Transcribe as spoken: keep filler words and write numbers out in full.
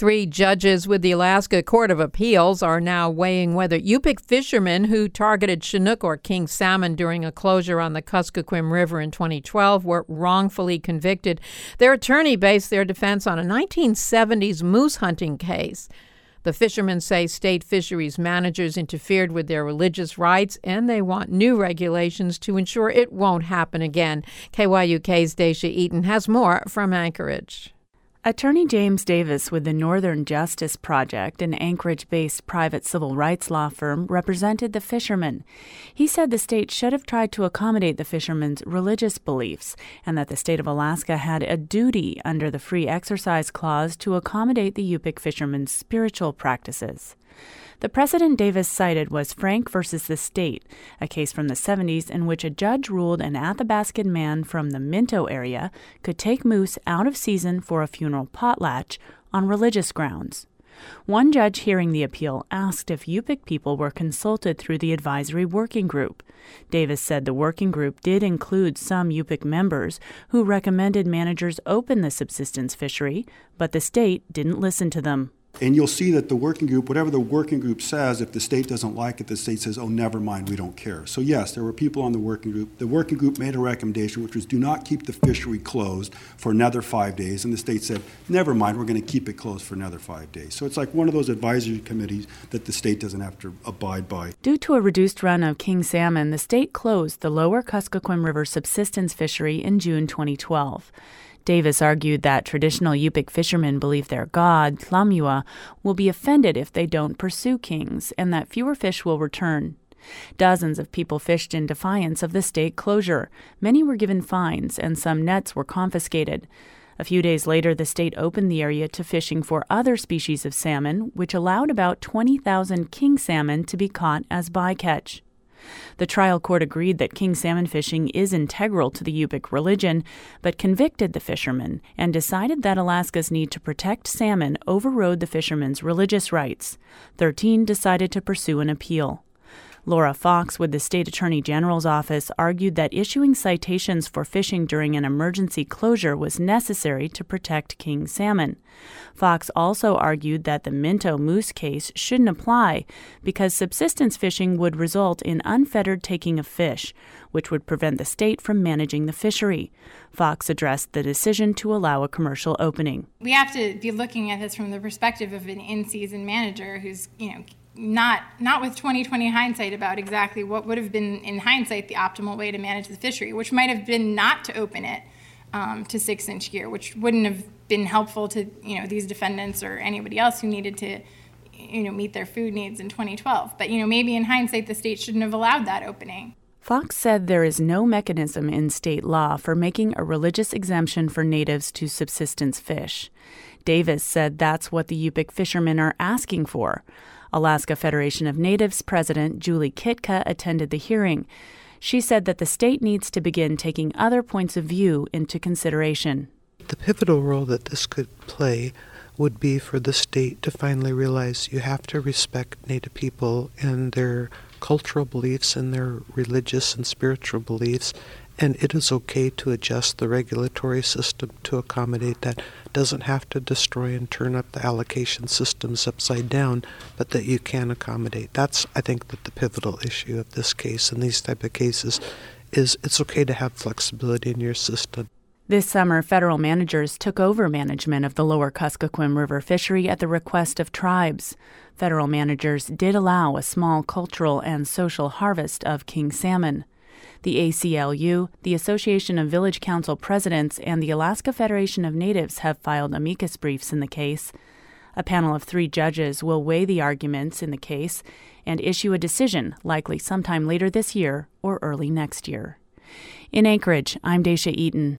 Three judges with the Alaska Court of Appeals are now weighing whether Yupik fishermen who targeted Chinook or king salmon during a closure on the Kuskokwim River in twenty twelve were wrongfully convicted. Their attorney based their defense on a nineteen seventies moose hunting case. The fishermen say state fisheries managers interfered with their religious rights, and they want new regulations to ensure it won't happen again. K Y U K's Dacia Eaton has more from Anchorage. Attorney James Davis with the Northern Justice Project, an Anchorage-based private civil rights law firm, represented the fishermen. He said the state should have tried to accommodate the fishermen's religious beliefs and that the state of Alaska had a duty under the Free Exercise Clause to accommodate the Yupik fishermen's spiritual practices. The precedent Davis cited was Frank versus the State, a case from the seventies in which a judge ruled an Athabascan man from the Minto area could take moose out of season for a funeral potlatch on religious grounds. One judge hearing the appeal asked if Yupik people were consulted through the advisory working group. Davis said the working group did include some Yupik members who recommended managers open the subsistence fishery, but the state didn't listen to them. And you'll see that the working group, whatever the working group says, if the state doesn't like it, the state says, oh, never mind, we don't care. So yes, there were people on the working group. The working group made a recommendation, which was do not keep the fishery closed for another five days. And the state said, never mind, we're going to keep it closed for another five days. So it's like one of those advisory committees that the state doesn't have to abide by. Due to a reduced run of king salmon, the state closed the lower Kuskokwim River subsistence fishery in June twenty twelve. Davis argued that traditional Yupik fishermen believe their god, Tlamua, will be offended if they don't pursue kings, and that fewer fish will return. Dozens of people fished in defiance of the state closure. Many were given fines, and some nets were confiscated. A few days later, the state opened the area to fishing for other species of salmon, which allowed about twenty thousand king salmon to be caught as bycatch. The trial court agreed that king salmon fishing is integral to the Yupik religion, but convicted the fishermen and decided that Alaska's need to protect salmon overrode the fishermen's religious rights. Thirteen decided to pursue an appeal. Laura Fox with the State Attorney General's office argued that issuing citations for fishing during an emergency closure was necessary to protect king salmon. Fox also argued that the Minto moose case shouldn't apply because subsistence fishing would result in unfettered taking of fish, which would prevent the state from managing the fishery. Fox addressed the decision to allow a commercial opening. We have to be looking at this from the perspective of an in-season manager who's, you know, not not with twenty twenty hindsight about exactly what would have been, in hindsight, the optimal way to manage the fishery, which might have been not to open it um, to six-inch gear, which wouldn't have been helpful to, you know, these defendants or anybody else who needed to, you know, meet their food needs in twenty twelve. But, you know, maybe in hindsight, the state shouldn't have allowed that opening. Fox said there is no mechanism in state law for making a religious exemption for natives to subsistence fish. Davis said that's what the Yupik fishermen are asking for. Alaska Federation of Natives President Julie Kitka attended the hearing. She said that the state needs to begin taking other points of view into consideration. The pivotal role that this could play would be for the state to finally realize you have to respect Native people and their cultural beliefs and their religious and spiritual beliefs, and it is okay to adjust the regulatory system to accommodate that. It doesn't have to destroy and turn up the allocation systems upside down, but that you can accommodate. That's, I think, that the pivotal issue of this case and these type of cases is it's okay to have flexibility in your system. This summer, federal managers took over management of the lower Kuskokwim River fishery at the request of tribes. Federal managers did allow a small cultural and social harvest of king salmon. The A C L U, the Association of Village Council Presidents, and the Alaska Federation of Natives have filed amicus briefs in the case. A panel of three judges will weigh the arguments in the case and issue a decision, likely sometime later this year or early next year. In Anchorage, I'm Dacia Eaton.